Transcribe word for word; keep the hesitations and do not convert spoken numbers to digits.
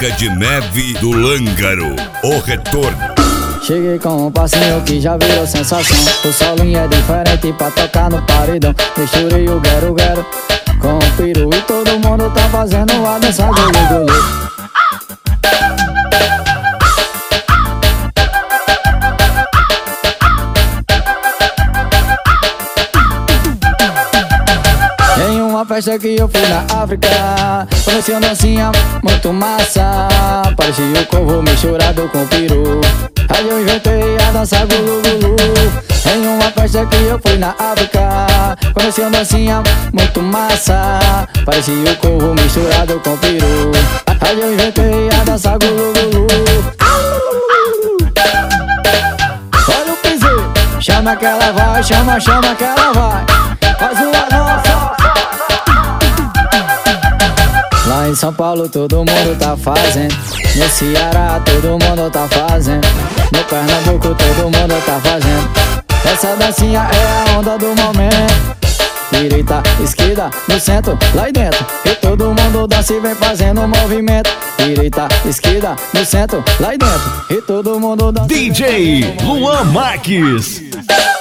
Branca de Neve do Lângaro, o retorno. Cheguei com um passinho que já virou sensação. O solinho é diferente pra tocar no paredão. Misturei o guero-guero com o peru e todo mundo tá fazendo a dança do gulu. Em uma festa que eu fui na África, conheci uma dancinha muito massa. Parecia o corvo misturado com o peru. Aí eu inventei a dança gulu-gulu. Em uma festa que eu fui na África, conheci uma dancinha muito massa. Parecia o corvo misturado com o peru. Aí eu inventei a dança gulu-gulu. Olha o piseiro, chama que ela vai, chama, chama que ela vai. Faz uma nossa. Lá em São Paulo todo mundo tá fazendo, no Ceará todo mundo tá fazendo, no Pernambuco todo mundo tá fazendo. Essa dancinha é a onda do momento. Direita, esquerda, no centro, lá e dentro. E todo mundo dança e vem fazendo um movimento. Direita, esquerda, no centro, lá e dentro. E todo mundo dança. D J Luan Marques.